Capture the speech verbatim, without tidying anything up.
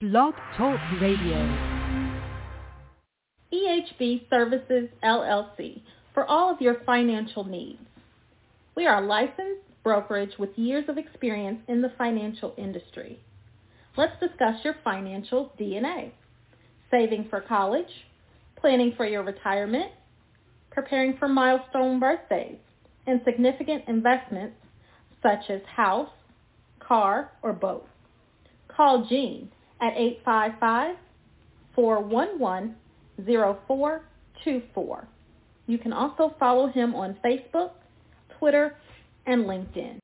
Blog Talk Radio. E H B Services, L L C, for all of your financial needs. We are a licensed brokerage with years of experience in the financial industry. Let's discuss your financial D N A. Saving for college, planning for your retirement, preparing for milestone birthdays, and significant investments such as house, car, or boat. Call Gene at eight five five, four one one, zero four two four. You can also follow him on Facebook, Twitter, and LinkedIn.